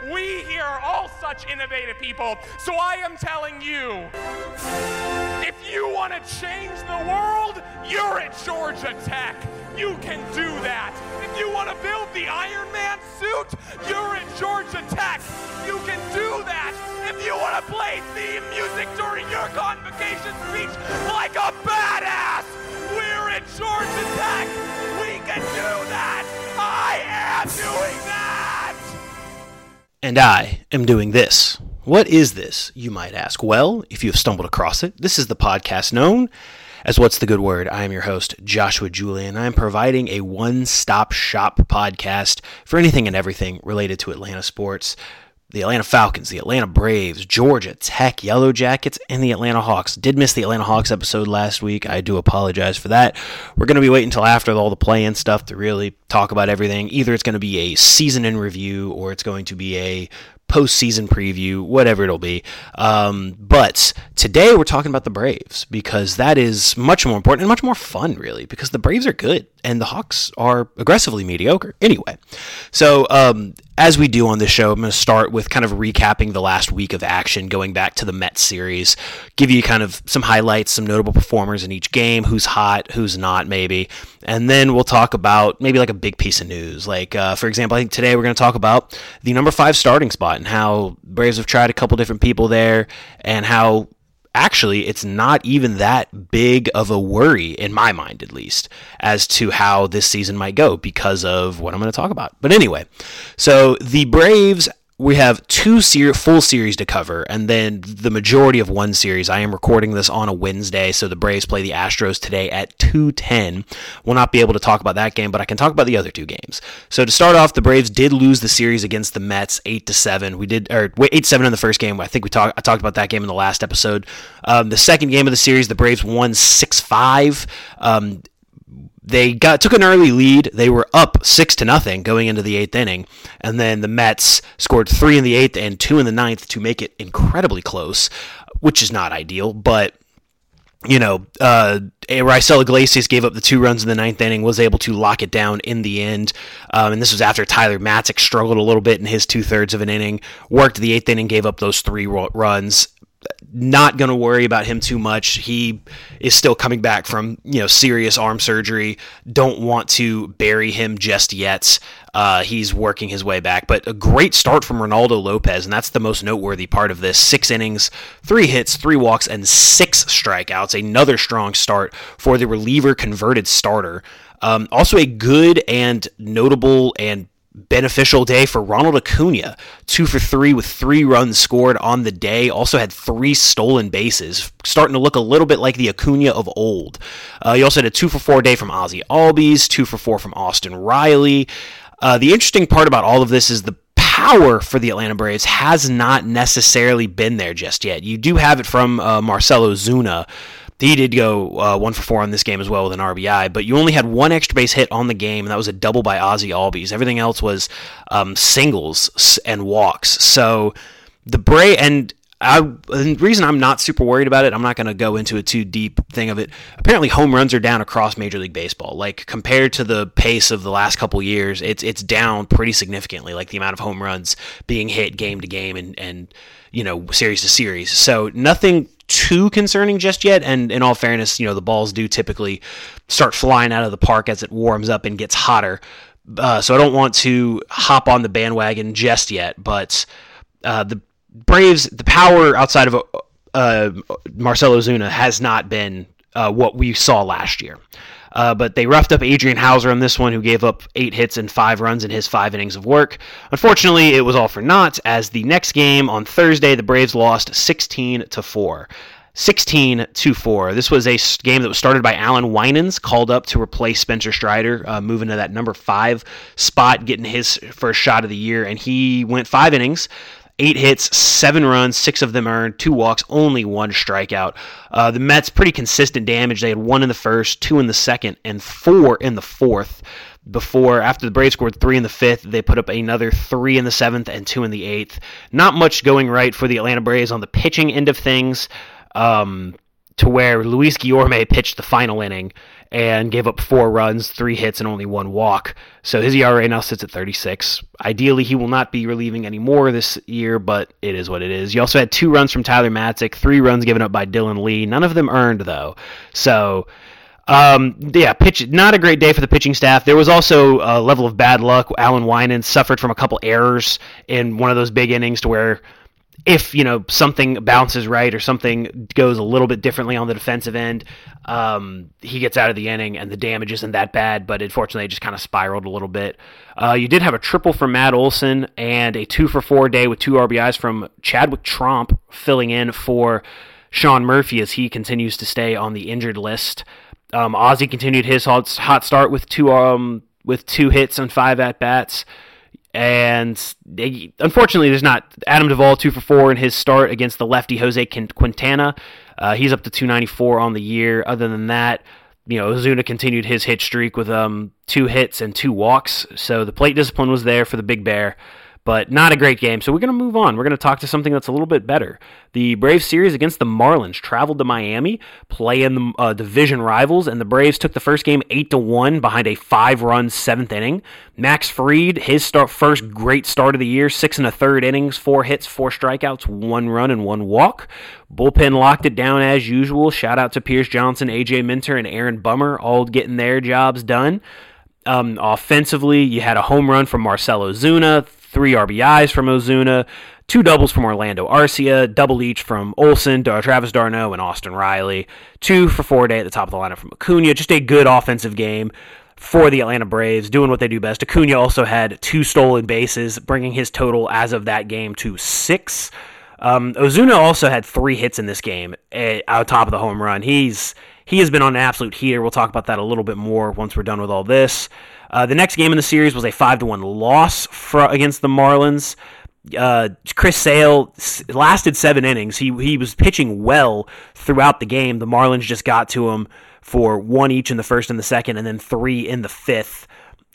We here are all such innovative people, so I am telling you, if you want to change the world, you're at Georgia Tech. You can do that. If you want to build the Iron Man suit, you're at Georgia Tech. You can do that. If you want to play theme music during your convocation speech like a badass, we're at Georgia Tech. We can do that. I am doing that. And I am doing this. What is this, you might ask? Well, if you have stumbled across it, this is the podcast known as What's the Good Word. I am your host, Joshua Julian. I am providing a one-stop shop podcast for anything and everything related to Atlanta sports. The Atlanta Falcons, the Atlanta Braves, Georgia Tech, Yellow Jackets, and the Atlanta Hawks. Did miss the Atlanta Hawks episode last week. I do apologize for that. We're going to be waiting until after all the play-in stuff to really talk about everything. Either it's going to be a season in review or it's going to be a postseason preview, whatever it'll be. But today we're talking about the Braves because that is much more important and much more fun, really, because the Braves are good and the Hawks are aggressively mediocre. Anyway, so as we do on this show, I'm going to start with kind of recapping the last week of action, going back to the Mets series, give you kind of some highlights, some notable performers in each game, who's hot, who's not, maybe. And then we'll talk about maybe like a big piece of news. Like, for example, I think today we're going to talk about the number 5 starting spot and how Braves have tried a couple different people there and how actually it's not even that big of a worry, in my mind at least, as to how this season might go because of what I'm going to talk about. But anyway, so the Braves, we have 2 full series to cover, and then the majority of one series. I am recording this on a Wednesday, so the Braves play the Astros today at 2:10. We'll not be able to talk about that game, but I can talk about the other 2 games. So to start off, the Braves did lose the series against the Mets 8-7. 8-7 in the first game. I think I talked about that game in the last episode. The second game of the series, the Braves won 6-5. They took an early lead. They were up 6-0 going into the 8th inning, and then the Mets scored 3 in the 8th and 2 in the 9th to make it incredibly close, which is not ideal. But Raisel Iglesias gave up the 2 runs in the 9th inning, was able to lock it down in the end, and this was after Tyler Matzek struggled a little bit in his 2/3 of an inning. Worked the 8th inning, gave up those 3 runs. Not going to worry about him too much. He is still coming back from, serious arm surgery. Don't want to bury him just yet. He's working his way back. But a great start from Ronaldo Lopez, and that's the most noteworthy part of this. 6 innings, 3 hits, 3 walks, and 6 strikeouts. Another strong start for the reliever-converted starter. Also a good and notable and beneficial day for Ronald Acuna, 2 for 3 with 3 runs scored on the day. Also had 3 stolen bases, starting to look a little bit like the Acuna of old. He also had a 2 for 4 day from Ozzie Albies, 2 for 4 from Austin Riley. The interesting part about all of this is the power for the Atlanta Braves has not necessarily been there just yet. You do have it from Marcell Ozuna. He did go 1 for 4 on this game as well with an RBI, but you only had 1 extra base hit on the game, and that was a double by Ozzie Albies. Everything else was singles and walks. So the the reason I'm not super worried about it, I'm not going to go into a too deep thing of it. Apparently, home runs are down across Major League Baseball. Like, compared to the pace of the last couple years, it's down pretty significantly. Like, the amount of home runs being hit game to game and series to series. So nothing too concerning just yet, and in all fairness, the balls do typically start flying out of the park as it warms up and gets hotter, so I don't want to hop on the bandwagon just yet, but the Braves, the power outside of Marcell Ozuna has not been what we saw last year. But they roughed up Adrian Hauser on this one, who gave up 8 hits and 5 runs in his 5 innings of work. Unfortunately, it was all for naught, as the next game on Thursday, the Braves lost 16-4. 16-4. This was a game that was started by Alan Winans, called up to replace Spencer Strider, moving to that number 5 spot, getting his first shot of the year, and he went 5 innings. 8 hits, 7 runs, 6 of them earned, 2 walks, only 1 strikeout. The Mets, pretty consistent damage. They had 1 in the first, 2 in the second, and 4 in the fourth. After the Braves scored 3 in the 5th, they put up another 3 in the 7th and 2 in the 8th. Not much going right for the Atlanta Braves on the pitching end of things, to where Luis Guillorme pitched the final inning, and gave up 4 runs, 3 hits, and only 1 walk. So his ERA now sits at 36. Ideally, he will not be relieving anymore this year, but it is what it is. You also had 2 runs from Tyler Matzek, 3 runs given up by Dylan Lee. None of them earned, though. So, not a great day for the pitching staff. There was also a level of bad luck. Alan Winans suffered from a couple errors in one of those big innings to where if, something bounces right or something goes a little bit differently on the defensive end, he gets out of the inning and the damage isn't that bad, but unfortunately it just kind of spiraled a little bit. You did have a triple from Matt Olson and a 2-for-4 day with 2 RBIs from Chadwick Tromp filling in for Sean Murphy as he continues to stay on the injured list. Ozzie continued his hot start with 2 hits and 5 at-bats. And unfortunately, there's not Adam Duvall 2-for-4 in his start against the lefty Jose Quintana. He's up to 294 on the year. Other than that, Ozuna continued his hit streak with 2 hits and 2 walks. So the plate discipline was there for the Big Bear, but not a great game. So we're going to move on. We're going to talk to something that's a little bit better. The Braves series against the Marlins traveled to Miami, playing the division rivals, and the Braves took the first game 8-1 behind a 5-run 7th inning. Max Fried, his first great start of the year, 6 1/3 innings, 4 hits, 4 strikeouts, 1 run, and 1 walk. Bullpen locked it down as usual. Shout out to Pierce Johnson, AJ Minter, and Aaron Bummer, all getting their jobs done. Offensively, you had a home run from Marcell Ozuna, 3 RBIs from Ozuna, 2 doubles from Orlando Arcia, double each from Olson, Travis d'Arnaud, and Austin Riley. 2-for-4 day at the top of the lineup from Acuna. Just a good offensive game for the Atlanta Braves, doing what they do best. Acuna also had 2 stolen bases, bringing his total as of that game to 6. Ozuna also had 3 hits in this game on top of the home run. He has been on an absolute heater. We'll talk about that a little bit more once we're done with all this. The next game in the series was a 5-1 loss against the Marlins. Chris Sale lasted 7 innings. He was pitching well throughout the game. The Marlins just got to him for 1 each in the first and the second, and then 3 in the 5th.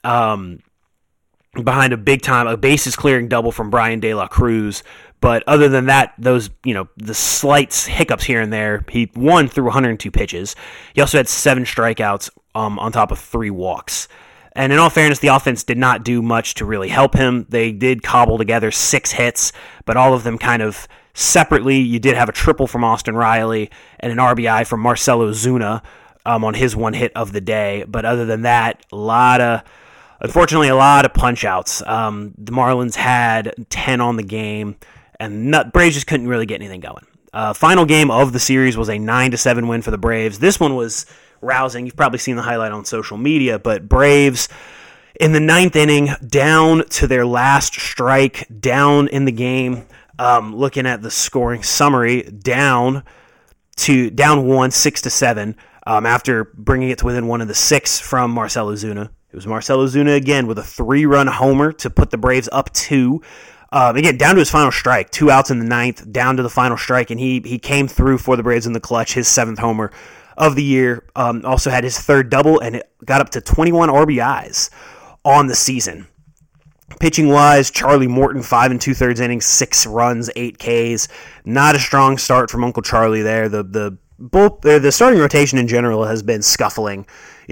Behind a bases clearing double from Brian De La Cruz. But other than that, those, the slight hiccups here and there, he won through 102 pitches. He also had 7 strikeouts on top of 3 walks. And in all fairness, the offense did not do much to really help him. They did cobble together 6 hits, but all of them kind of separately. You did have a triple from Austin Riley and an RBI from Marcell Ozuna on his 1 hit of the day. But other than that, unfortunately, a lot of punch-outs. The Marlins had 10 on the game, and Braves just couldn't really get anything going. Final game of the series was a 9-7 win for the Braves. This one was rousing. You've probably seen the highlight on social media, but Braves in the 9th inning, down to their last strike, down in the game. Looking at the scoring summary, down 1, 6-7, after bringing it to within 1 of the 6 from Marcell Ozuna. It was Marcell Ozuna again with a 3-run homer to put the Braves up 2. Again, down to his final strike, 2 outs in the 9th, down to the final strike, and he came through for the Braves in the clutch, his 7th homer of the year. Also had his 3rd double, and it got up to 21 RBIs on the season. Pitching-wise, Charlie Morton, 5 2/3 innings, 6 runs, 8 Ks. Not a strong start from Uncle Charlie there. The starting rotation in general has been scuffling.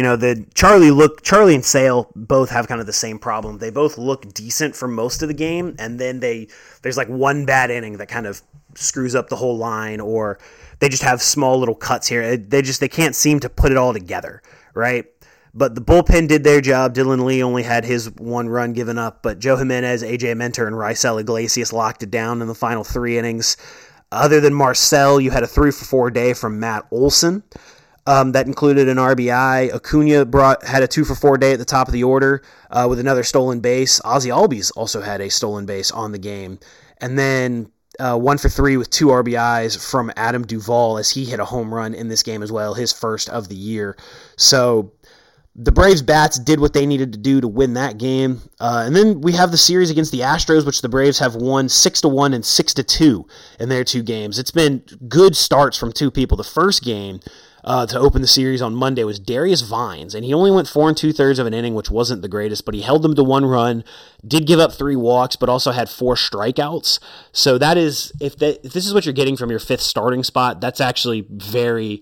Charlie and Sale both have kind of the same problem. They both look decent for most of the game, and then there's like one bad inning that kind of screws up the whole line, or they just have small little cuts here. They can't seem to put it all together, right? But the bullpen did their job. Dylan Lee only had his 1 run given up, but Joe Jimenez, AJ Minter, and Raisel Iglesias locked it down in the final 3 innings. Other than Marcell, you had a 3-for-4 day from Matt Olson. That included an RBI. Acuna had a 2-for-4 day at the top of the order with another stolen base. Ozzie Albies also had a stolen base on the game. And then 1-for-3 with 2 RBIs from Adam Duvall as he hit a home run in this game as well, his first of the year. So the Braves bats did what they needed to do to win that game. And then we have the series against the Astros, which the Braves have won 6-1 and 6-2 in their 2 games. It's been good starts from 2 people. The first game to open the series on Monday was Darius Vines, and he only went 4 2/3 of an inning, which wasn't the greatest, but he held them to 1 run, did give up 3 walks, but also had 4 strikeouts. So that is, if this is what you're getting from your 5th starting spot, that's actually very,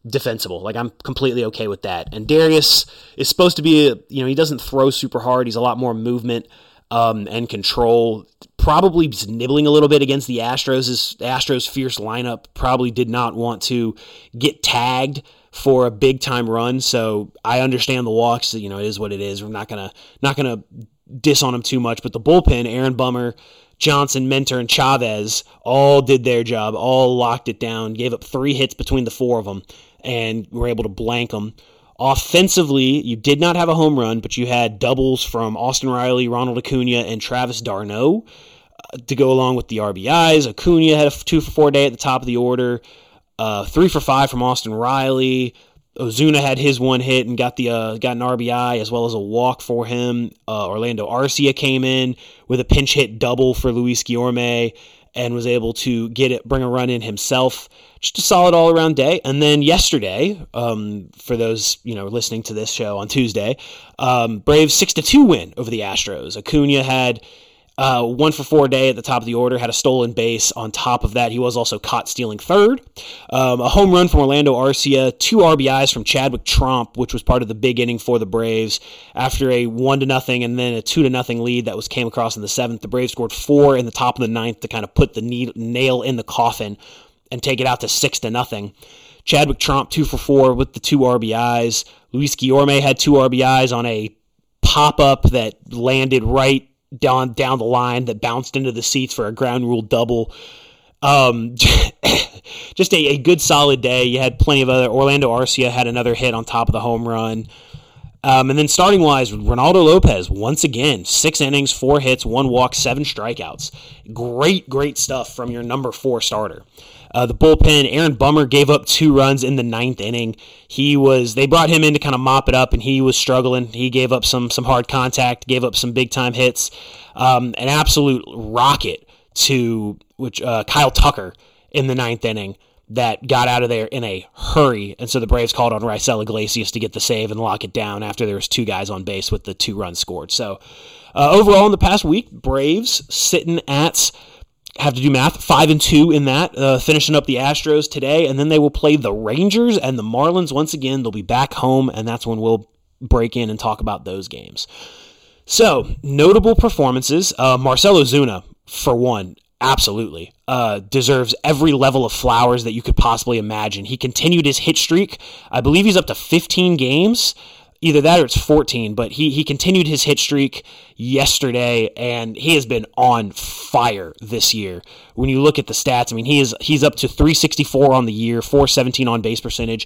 defensible. Like, I'm completely okay with that. And Darius is supposed to be, he doesn't throw super hard. He's a lot more movement and control. Probably nibbling a little bit against the Astros. The Astros' fierce lineup probably did not want to get tagged for a big time run. So I understand the walks. It is what it is. We're not gonna diss on him too much. But the bullpen, Aaron Bummer, Johnson, Mentor, and Chavez all did their job, all locked it down, gave up 3 hits between the 4 of them, and were able to blank them. Offensively, you did not have a home run, but you had doubles from Austin Riley, Ronald Acuna, and Travis d'Arnaud to go along with the RBIs. Acuna had a 2-for-4 day at the top of the order, 3-for-5 from Austin Riley. Ozuna had his 1 hit and got an RBI as well as a walk for him. Orlando Arcia came in with a pinch hit double for Luis Guillorme and was able to bring a run in himself. Just a solid all-around day. And then yesterday, for those listening to this show on Tuesday, Braves 6-2 win over the Astros. Acuna had 1-for-4 day at the top of the order, had a stolen base. On top of that, he was also caught stealing third. A home run from Orlando Arcia, 2 RBIs from Chadwick Tromp, which was part of the big inning for the Braves. After a 1-0 and then a 2-0 lead that came across in the 7th, the Braves scored 4 in the top of the 9th to kind of put the nail in the coffin and take it out to 6-0. Chadwick Tromp 2-for-4 with the 2 RBIs. Luis Guillorme had 2 RBIs on a pop-up that landed right down the line that bounced into the seats for a ground rule double. Just a good solid day. You had plenty of other. Orlando Arcia had another hit on top of the home run. And then starting wise, Ronaldo Lopez, once again, 6 innings, 4 hits, 1 walk, 7 strikeouts. Great stuff from your number 4 starter. The bullpen, Aaron Bummer gave up 2 runs in the 9th inning. They brought him in to kind of mop it up, and he was struggling. He gave up some hard contact, gave up some big time hits. An absolute rocket to Kyle Tucker in the 9th inning that got out of there in a hurry. And so the Braves called on Raisel Iglesias to get the save and lock it down after there was 2 guys on base with the 2 runs scored. So overall in the past week, Braves sitting at, have to do math, 5-2 in that, finishing up the Astros today, and then they will play the Rangers and the Marlins once again. They'll be back home, and that's when we'll break in and talk about those games. So, notable performances. Marcell Ozuna, for one, absolutely deserves every level of flowers that you could possibly imagine. He continued his hit streak. I believe he's up to 15 games. Either that or it's 14, but he continued his hit streak yesterday, and he has been on fire this year. When you look at the stats, I mean, he's up to 364 on the year, 417 on base percentage,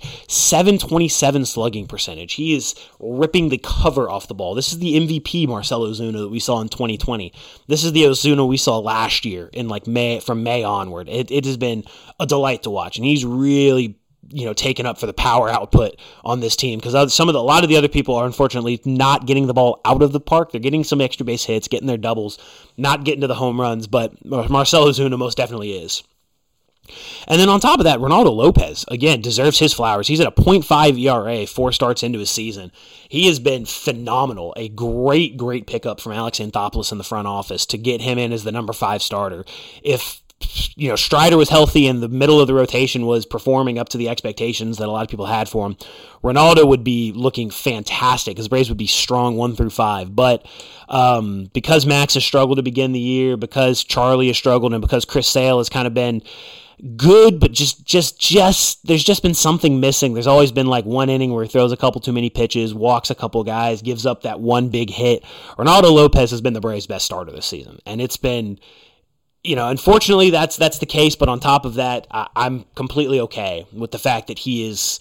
727 slugging percentage. He is ripping the cover off the ball. This is the MVP Marcell Ozuna that we saw in 2020. This is the Ozuna we saw last year in from May onward. It has been a delight to watch, and he's really taken up for the power output on this team, because a lot of the other people are unfortunately not getting the ball out of the park. They're getting some extra base hits, getting their doubles, not getting to the home runs, but Marcell Ozuna most definitely is. And then on top of that, Ronaldo Lopez, again, deserves his flowers. He's at a .5 ERA, 4 starts into his season. He has been phenomenal. A great pickup from Alex Anthopoulos in the front office to get him in as the number 5 starter. If Strider was healthy and the middle of the rotation was performing up to the expectations that a lot of people had for him, Ronaldo would be looking fantastic. His Braves would be strong 1 through 5. But because Max has struggled to begin the year, because Charlie has struggled, and because Chris Sale has kind of been good, but just there's just been something missing. There's always been like one inning where he throws a couple too many pitches, walks a couple guys, gives up that one big hit. Ronaldo Lopez has been the Braves' best starter this season, and it's been, unfortunately, that's the case. But on top of that, I'm completely okay with the fact that he is,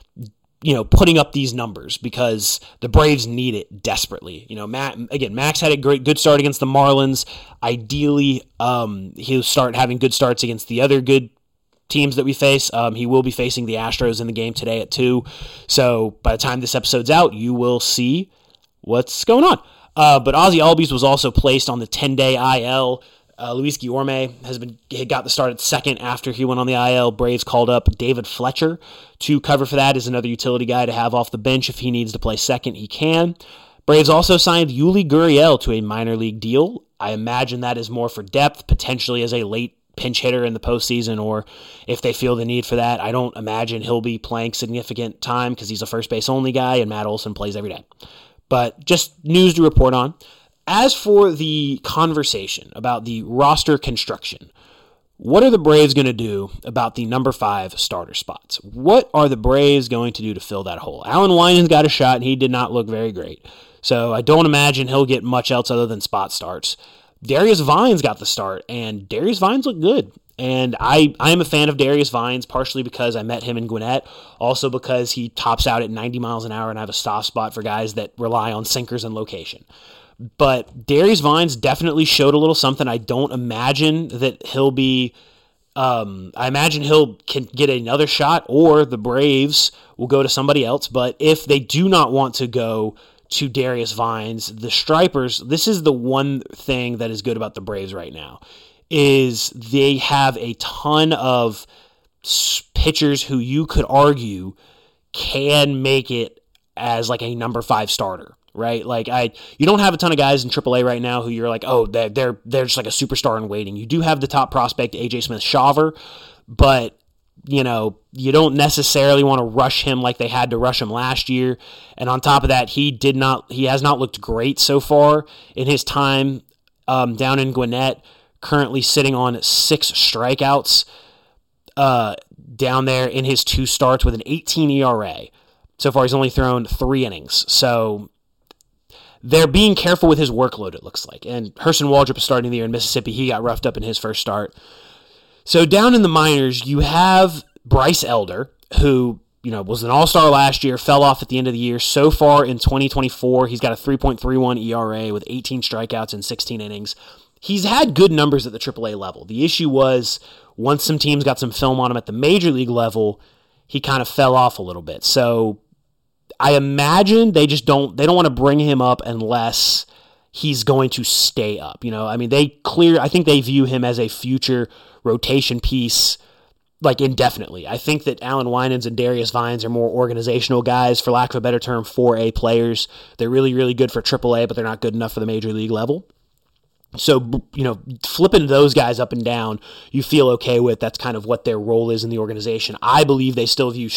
putting up these numbers, because the Braves need it desperately. Max had a good start against the Marlins. Ideally, he'll start having good starts against the other good teams that we face. He will be facing the Astros in the game today at 2. So by the time this episode's out, you will see what's going on. But Ozzie Albies was also placed on the 10-day IL. Luis Guillorme got the start at second after he went on the IL. Braves called up David Fletcher to cover for that as another utility guy to have off the bench. If he needs to play second, he can. Braves also signed Yuli Gurriel to a minor league deal. I imagine that is more for depth, potentially as a late pinch hitter in the postseason, or if they feel the need for that. I don't imagine he'll be playing significant time because he's a first base only guy, and Matt Olson plays every day. But just news to report on. As for the conversation about the roster construction, what are the Braves going to do about the number 5 starter spots? What are the Braves going to do to fill that hole? Alan Winans got a shot, and he did not look very great. So I don't imagine he'll get much else other than spot starts. Darius Vines got the start, and Darius Vines looked good. And I am a fan of Darius Vines, partially because I met him in Gwinnett, also because he tops out at 90 miles an hour, and I have a soft spot for guys that rely on sinkers and location. But Darius Vines definitely showed a little something. I don't imagine that he'll be... I imagine can get another shot, or the Braves will go to somebody else. But if they do not want to go to Darius Vines, the Stripers, this is the one thing that is good about the Braves right now, is they have a ton of pitchers who you could argue can make it as like a number 5 starter. Right, like you don't have a ton of guys in AAA right now who you're like, oh, they're just like a superstar in waiting. You do have the top prospect AJ Smith-Shawver, but you don't necessarily want to rush him like they had to rush him last year. And on top of that, he has not looked great so far in his time down in Gwinnett. Currently sitting on 6 strikeouts down there in his 2 starts with an 18 ERA. So far, he's only thrown 3 innings. So they're being careful with his workload, it looks like. And Hurston Waldrop is starting the year in Mississippi. He got roughed up in his first start. So down in the minors, you have Bryce Elder, who was an all-star last year, fell off at the end of the year. So far in 2024, he's got a 3.31 ERA with 18 strikeouts in 16 innings. He's had good numbers at the AAA level. The issue was once some teams got some film on him at the major league level, he kind of fell off a little bit. So I imagine they don't want to bring him up unless he's going to stay up. I think they view him as a future rotation piece, like indefinitely. I think that Alan Winans and Darius Vines are more organizational guys, for lack of a better term, 4A players. They're really, really good for AAA, but they're not good enough for the major league level. So, flipping those guys up and down, you feel okay with. That's kind of what their role is in the organization. I believe they still view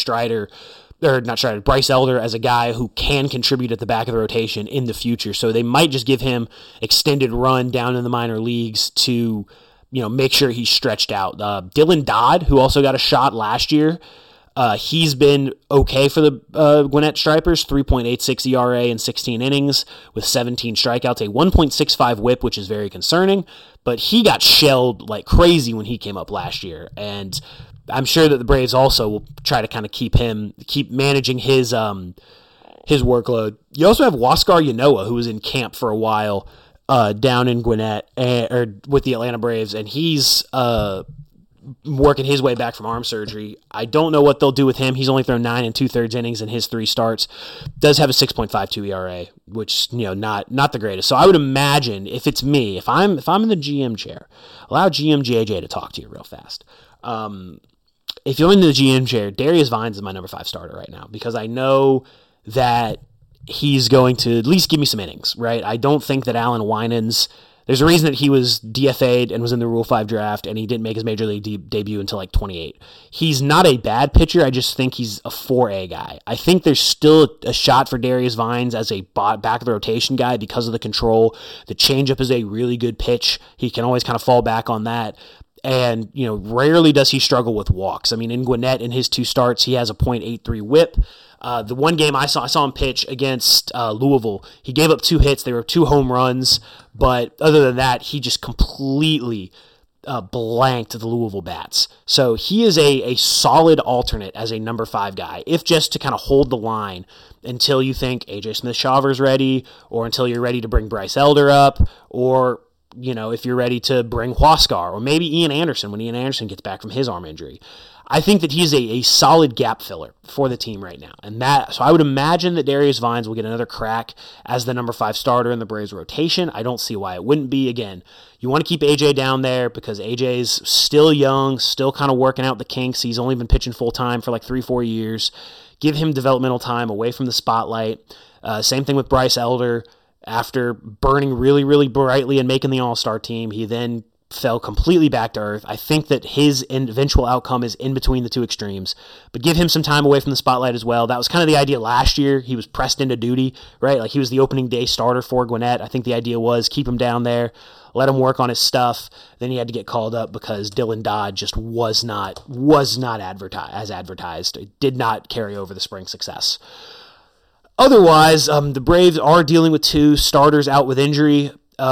Bryce Elder as a guy who can contribute at the back of the rotation in the future. So they might just give him extended run down in the minor leagues to, make sure he's stretched out. Dylan Dodd, who also got a shot last year, he's been okay for the Gwinnett Stripers, 3.86 ERA in 16 innings with 17 strikeouts, a 1.65 whip, which is very concerning, but he got shelled like crazy when he came up last year, and I'm sure that the Braves also will try to kind of keep managing his workload. You also have Huascar Yanoa, who was in camp for a while down in Gwinnett or with the Atlanta Braves, and he's working his way back from arm surgery. I don't know what they'll do with him. He's only thrown 9 2/3 innings in his 3 starts. Does have a 6.52 ERA, which not the greatest. So I would imagine if it's me, if I'm in the GM chair, allow GM JJ to talk to you real fast. If you're in the GM chair, Darius Vines is my number 5 starter right now because I know that he's going to at least give me some innings, right? I don't think that Alan Winans, there's a reason that he was DFA'd and was in the Rule 5 draft, and he didn't make his major league debut until like 28. He's not a bad pitcher. I just think he's a 4A guy. I think there's still a shot for Darius Vines as a back of the rotation guy because of the control. The changeup is a really good pitch. He can always kind of fall back on that. And, rarely does he struggle with walks. I mean, in Gwinnett, in his 2 starts, he has a .83 whip. The one game I saw him pitch against Louisville. He gave up 2 hits. They were 2 home runs. But other than that, he just completely blanked the Louisville bats. So he is a solid alternate as a number 5 guy, if just to kind of hold the line until you think AJ Smith-Shawver's ready, or until you're ready to bring Bryce Elder up, or if you're ready to bring Huascar, or maybe Ian Anderson when Ian Anderson gets back from his arm injury. I think that he's a solid gap filler for the team right now. So I would imagine that Darius Vines will get another crack as the number 5 starter in the Braves rotation. I don't see why it wouldn't be. Again, you want to keep AJ down there because AJ's still young, still kind of working out the kinks. He's only been pitching full-time for like 3-4 years. Give him developmental time away from the spotlight. Same thing with Bryce Elder. After burning really, really brightly and making the All-Star team, he then fell completely back to earth. I think that his eventual outcome is in between the two extremes, but give him some time away from the spotlight as well. That was kind of the idea last year. He was pressed into duty, right? Like he was the opening day starter for Gwinnett. I think the idea was keep him down there, let him work on his stuff. Then he had to get called up because Dylan Dodd just was not advertised. It did not carry over the spring success. Otherwise, the Braves are dealing with two starters out with injury.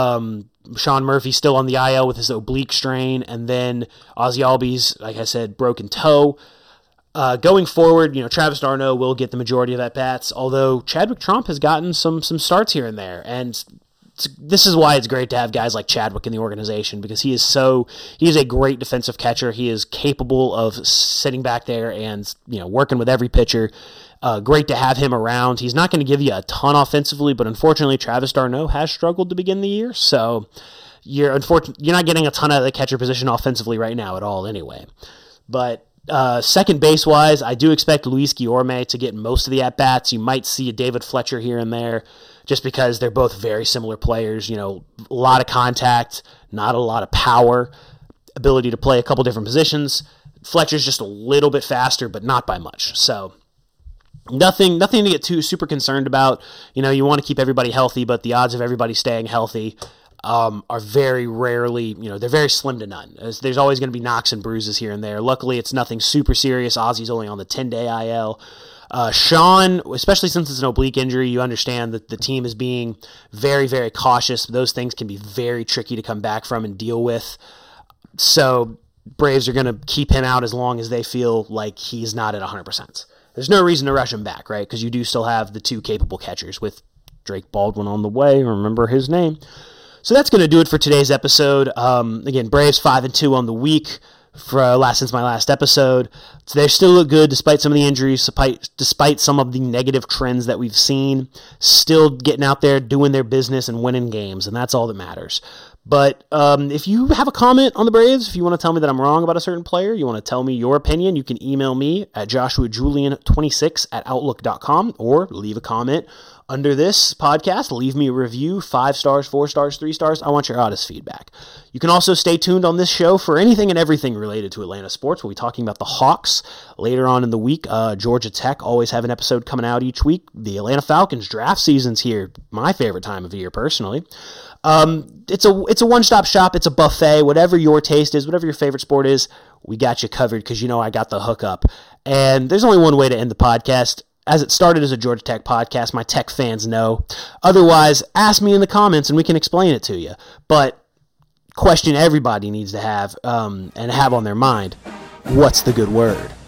Sean Murphy still on the IL with his oblique strain, and then Ozzie Albies, like I said, broken toe. Going forward, Travis d'Arnaud will get the majority of at-bats, although Chadwick Tromp has gotten some starts here and there, and this is why it's great to have guys like Chadwick in the organization, because he is a great defensive catcher. He is capable of sitting back there and working with every pitcher. Great to have him around. He's not going to give you a ton offensively, but unfortunately, Travis d'Arnaud has struggled to begin the year, so you're not getting a ton of the catcher position offensively right now at all anyway. But second base-wise, I do expect Luis Guillorme to get most of the at-bats. You might see a David Fletcher here and there, just because they're both very similar players. A lot of contact, not a lot of power, ability to play a couple different positions. Fletcher's just a little bit faster, but not by much. So nothing to get too super concerned about. You want to keep everybody healthy, but the odds of everybody staying healthy are very rarely, they're very slim to none. There's always going to be knocks and bruises here and there. Luckily, it's nothing super serious. Ozzie's only on the 10-day IL. Sean, especially since it's an oblique injury, you understand that the team is being very, very cautious. Those things can be very tricky to come back from and deal with. So Braves are going to keep him out as long as they feel like he's not at 100%. There's no reason to rush him back, right? Because you do still have the two capable catchers with Drake Baldwin on the way. Remember his name. So that's going to do it for today's episode. Again, Braves 5-2 on the week since my last episode. So they still look good despite some of the injuries, despite some of the negative trends that we've seen. Still getting out there, doing their business, and winning games, and that's all that matters. But if you have a comment on the Braves, if you want to tell me that I'm wrong about a certain player, you want to tell me your opinion, you can email me at joshuajulian26@outlook.com or leave a comment under this podcast. Leave me a review, 5 stars, 4 stars, 3 stars. I want your honest feedback. You can also stay tuned on this show for anything and everything related to Atlanta sports. We'll be talking about the Hawks later on in the week. Georgia Tech always have an episode coming out each week. The Atlanta Falcons draft season's here. My favorite time of the year, personally. It's a one-stop shop. It's a buffet. Whatever your taste is, whatever your favorite sport is, we got you covered because I got the hookup. And there's only one way to end the podcast. As it started as a Georgia Tech podcast, my Tech fans know. Otherwise, ask me in the comments and we can explain it to you. But question everybody needs to have and have on their mind, what's the good word?